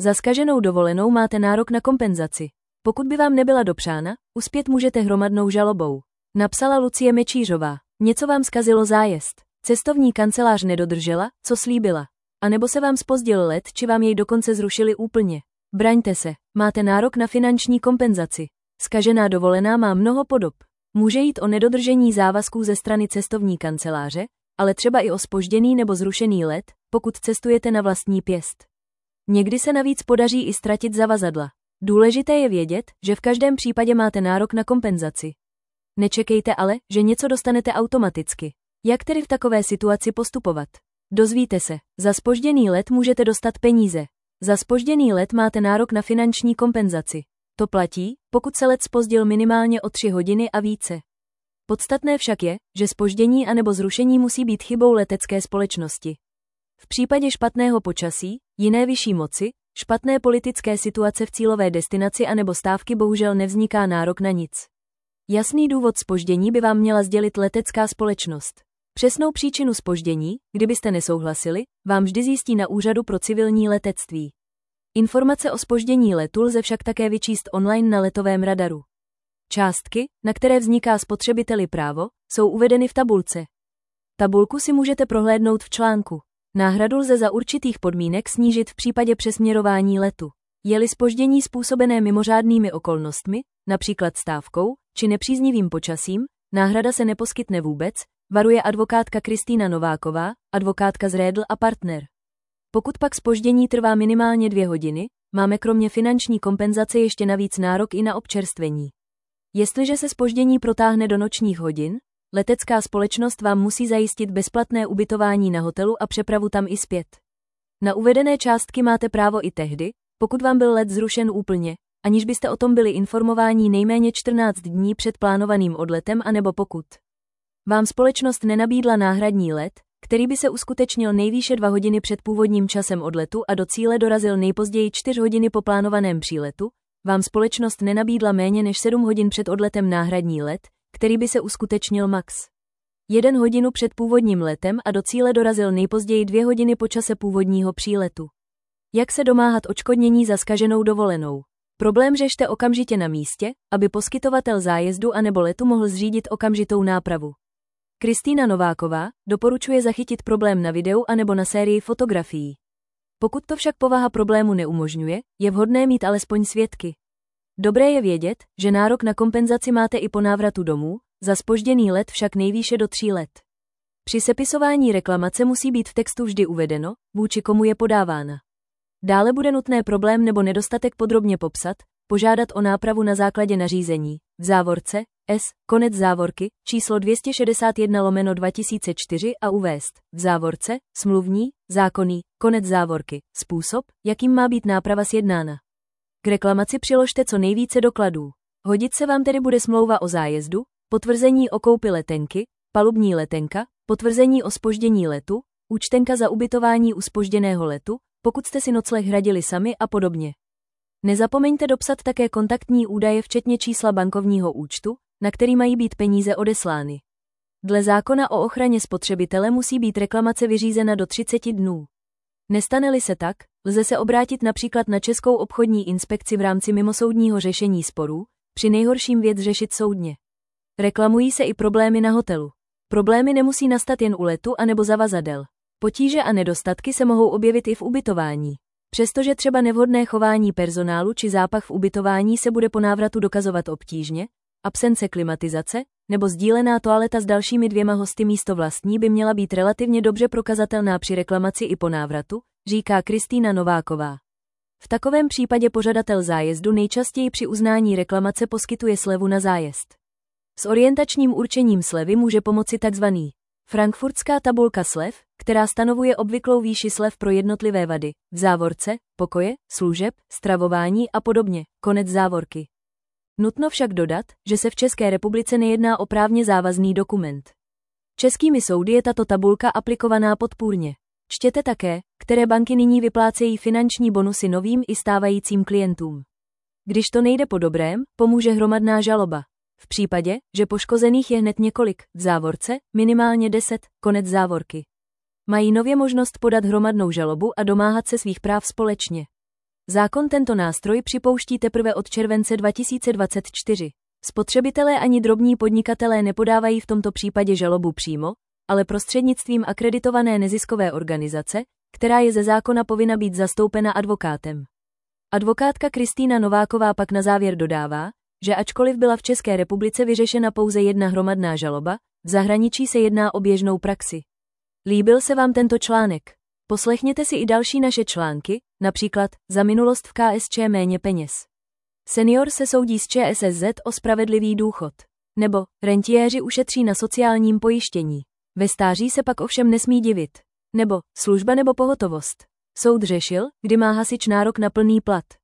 Za zkaženou dovolenou máte nárok na kompenzaci. Pokud by vám nebyla dopřána, uspět můžete hromadnou žalobou. Napsala Lucie Mečířová. Něco vám zkazilo zájezd. Cestovní kancelář nedodržela, co slíbila. A nebo se vám zpozdil let, či vám jej dokonce zrušili úplně. Braňte se, máte nárok na finanční kompenzaci. Zkažená dovolená má mnoho podob. Může jít o nedodržení závazků ze strany cestovní kanceláře, ale třeba i o zpožděný nebo zrušený let, pokud cestujete na vlastní pěst. Někdy se navíc podaří i ztratit zavazadla. Důležité je vědět, že v každém případě máte nárok na kompenzaci. Nečekejte ale, že něco dostanete automaticky. Jak tedy v takové situaci postupovat? Dozvíte se, za zpožděný let můžete dostat peníze. Za zpožděný let máte nárok na finanční kompenzaci. To platí, pokud se let zpozdil minimálně o 3 hodiny a více. Podstatné však je, že zpoždění anebo zrušení musí být chybou letecké společnosti. V případě špatného počasí, jiné vyšší moci, špatné politické situace v cílové destinaci anebo stávky bohužel nevzniká nárok na nic. Jasný důvod zpoždění by vám měla sdělit letecká společnost. Přesnou příčinu zpoždění, kdybyste nesouhlasili, vám vždy zjistí na Úřadu pro civilní letectví. Informace o zpoždění letu lze však také vyčíst online na letovém radaru. Částky, na které vzniká spotřebiteli právo, jsou uvedeny v tabulce. Tabulku si můžete prohlédnout v článku. Náhradu lze za určitých podmínek snížit v případě přesměrování letu. Je-li zpoždění způsobené mimořádnými okolnostmi, například stávkou, či nepříznivým počasím, náhrada se neposkytne vůbec, varuje advokátka Kristýna Nováková, advokátka z Redl a partner. Pokud pak zpoždění trvá minimálně 2 hodiny, máme kromě finanční kompenzace ještě navíc nárok i na občerstvení. Jestliže se zpoždění protáhne do nočních hodin, letecká společnost vám musí zajistit bezplatné ubytování na hotelu a přepravu tam i zpět. Na uvedené částky máte právo i tehdy, pokud vám byl let zrušen úplně, aniž byste o tom byli informováni nejméně 14 dní před plánovaným odletem anebo pokud vám společnost nenabídla náhradní let, který by se uskutečnil nejvýše 2 hodiny před původním časem odletu a do cíle dorazil nejpozději 4 hodiny po plánovaném příletu, vám společnost nenabídla méně než 7 hodin před odletem náhradní let, který by se uskutečnil max 1 hodinu před původním letem a do cíle dorazil nejpozději 2 hodiny po čase původního příletu. Jak se domáhat odškodnění za zkaženou dovolenou? Problém řešte okamžitě na místě, aby poskytovatel zájezdu anebo letu mohl zřídit okamžitou nápravu. Kristýna Nováková doporučuje zachytit problém na videu anebo na sérii fotografií. Pokud to však povaha problému neumožňuje, je vhodné mít alespoň svědky. Dobré je vědět, že nárok na kompenzaci máte i po návratu domů, za zpožděný let však nejvýše do 3 let. Při sepisování reklamace musí být v textu vždy uvedeno, vůči komu je podávána. Dále bude nutné problém nebo nedostatek podrobně popsat, požádat o nápravu na základě nařízení, v závorce, S, konec závorky, číslo 261/2004 a uvést, v závorce, smluvní, zákonný, konec závorky, způsob, jakým má být náprava sjednána. K reklamaci přiložte co nejvíce dokladů. Hodit se vám tedy bude smlouva o zájezdu, potvrzení o koupi letenky, palubní letenka, potvrzení o zpoždění letu, účtenka za ubytování u zpožděného letu, pokud jste si nocleh hradili sami a podobně. Nezapomeňte dopsat také kontaktní údaje včetně čísla bankovního účtu, na který mají být peníze odeslány. Dle zákona o ochraně spotřebitele musí být reklamace vyřízena do 30 dnů. Nestane-li se tak, lze se obrátit například na Českou obchodní inspekci v rámci mimosoudního řešení sporů, při nejhorším věc řešit soudně. Reklamují se i problémy na hotelu. Problémy nemusí nastat jen u letu anebo zavazadel. Potíže a nedostatky se mohou objevit i v ubytování. Přestože třeba nevhodné chování personálu či zápach v ubytování se bude po návratu dokazovat obtížně, absence klimatizace nebo sdílená toaleta s dalšími 2 hosty místo vlastní by měla být relativně dobře prokazatelná při reklamaci i po návratu, říká Kristýna Nováková. V takovém případě pořadatel zájezdu nejčastěji při uznání reklamace poskytuje slevu na zájezd. S orientačním určením slevy může pomoci tzv. Frankfurtská tabulka slev, která stanovuje obvyklou výši slev pro jednotlivé vady, v závorce, pokoje, služeb, stravování a podobně, konec závorky. Nutno však dodat, že se v České republice nejedná o právně závazný dokument. Českými soudy je tato tabulka aplikovaná podpůrně. Čtěte také, které banky nyní vyplácejí finanční bonusy novým i stávajícím klientům. Když to nejde po dobrém, pomůže hromadná žaloba. V případě, že poškozených je hned několik, v závorce, minimálně 10, konec závorky. Mají nově možnost podat hromadnou žalobu a domáhat se svých práv společně. Zákon tento nástroj připouští teprve od července 2024. Spotřebitelé ani drobní podnikatelé nepodávají v tomto případě žalobu přímo, ale prostřednictvím akreditované neziskové organizace, která je ze zákona povinna být zastoupena advokátem. Advokátka Kristýna Nováková pak na závěr dodává, že ačkoliv byla v České republice vyřešena pouze jedna hromadná žaloba, v zahraničí se jedná o běžnou praxi. Líbil se vám tento článek? Poslechněte si i další naše články, například Za minulost v KSČ méně peněz. Senior se soudí s ČSSZ o spravedlivý důchod. Nebo rentiéři ušetří na sociálním pojištění. Ve stáří se pak ovšem nesmí divit. Nebo služba nebo pohotovost. Soud řešil, kdy má hasič nárok na plný plat.